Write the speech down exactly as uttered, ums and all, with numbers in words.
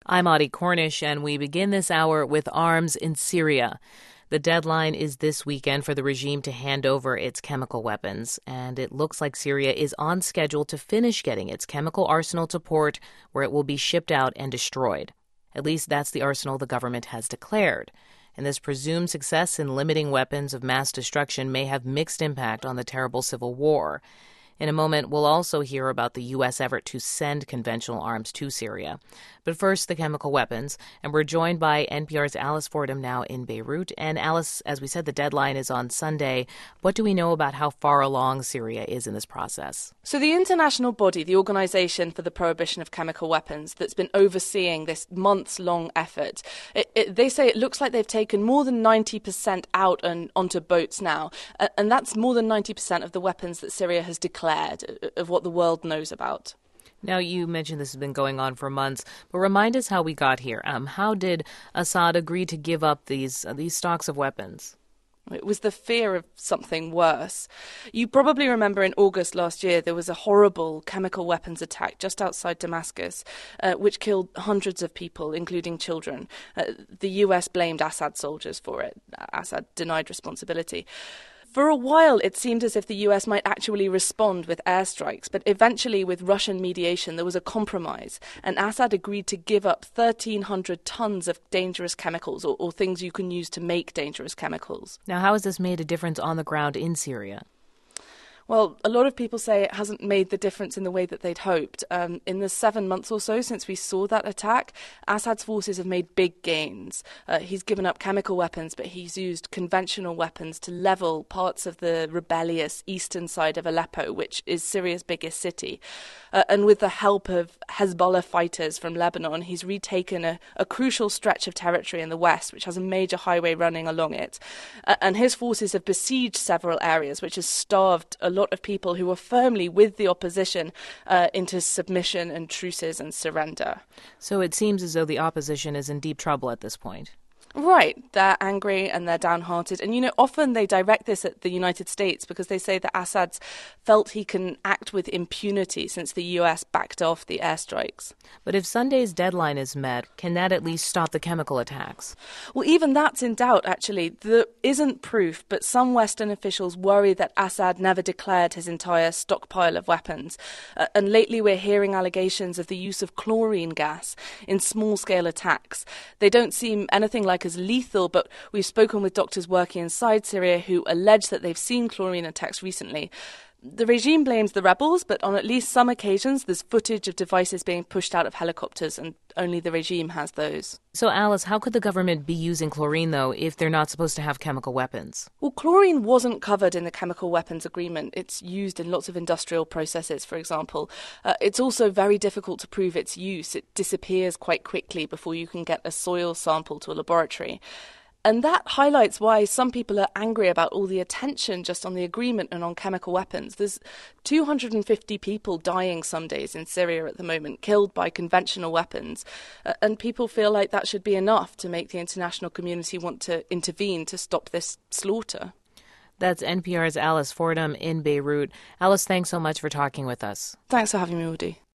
I'm Audie Cornish, and we begin this hour with arms in Syria. The deadline is this weekend for the regime to hand over its chemical weapons, and it looks like Syria is on schedule to finish getting its chemical arsenal to port, where it will be shipped out and destroyed. At least that's the arsenal the government has declared. And this presumed success in limiting weapons of mass destruction may have mixed impact on the terrible civil war. In a moment, we'll also hear about the U S effort to send conventional arms to Syria. But first, the chemical weapons. And we're joined by N P R's Alice Fordham now in Beirut. And Alice, as we said, the deadline is on Sunday. What do we know about how far along Syria is in this process? So the international body, the Organisation for the Prohibition of Chemical Weapons, that's been overseeing this months-long effort, it, it, they say it looks like they've taken more than ninety percent out and onto boats now. Uh, and that's more than ninety percent of the weapons that Syria has declared, of what the world knows about. Now, you mentioned this has been going on for months, but remind us how we got here. Um, how did Assad agree to give up these uh, these stocks of weapons? It was the fear of something worse. You probably remember in August last year there was a horrible chemical weapons attack just outside Damascus, uh, which killed hundreds of people, including children. Uh, the U S blamed Assad soldiers for it. Assad denied responsibility. For a while, it seemed as if the U S might actually respond with airstrikes, but eventually, with Russian mediation, there was a compromise, and Assad agreed to give up thirteen hundred tons of dangerous chemicals, or, or things you can use to make dangerous chemicals. Now, how has this made a difference on the ground in Syria? Well, a lot of people say it hasn't made the difference in the way that they'd hoped. Um, in the seven months or so since we saw that attack, Assad's forces have made big gains. Uh, he's given up chemical weapons, but he's used conventional weapons to level parts of the rebellious eastern side of Aleppo, which is Syria's biggest city. Uh, and with the help of Hezbollah fighters from Lebanon, he's retaken a, a crucial stretch of territory in the west, which has a major highway running along it. Uh, and his forces have besieged several areas, which has starved a lot of people who were firmly with the opposition uh, into submission and truces and surrender. So it seems as though the opposition is in deep trouble at this point. Right, they're angry and they're downhearted. And, you know, often they direct this at the United States because they say that Assad's felt he can act with impunity since the U S backed off the airstrikes. But if Sunday's deadline is met, can that at least stop the chemical attacks? Well, even that's in doubt, actually. There isn't proof, but some Western officials worry that Assad never declared his entire stockpile of weapons. Uh, and lately we're hearing allegations of the use of chlorine gas in small-scale attacks. They don't seem anything like as lethal, but we've spoken with doctors working inside Syria who allege that they've seen chlorine attacks recently. The regime blames the rebels, but on at least some occasions there's footage of devices being pushed out of helicopters, and only the regime has those. So, Alice, how could the government be using chlorine, though, if they're not supposed to have chemical weapons? Well, chlorine wasn't covered in the chemical weapons agreement. It's used in lots of industrial processes, for example. Uh, it's also very difficult to prove its use. It disappears quite quickly before you can get a soil sample to a laboratory. And that highlights why some people are angry about all the attention just on the agreement and on chemical weapons. There's two hundred fifty people dying some days in Syria at the moment, killed by conventional weapons. Uh, and people feel like that should be enough to make the international community want to intervene to stop this slaughter. That's N P R's Alice Fordham in Beirut. Alice, thanks so much for talking with us. Thanks for having me, Audie.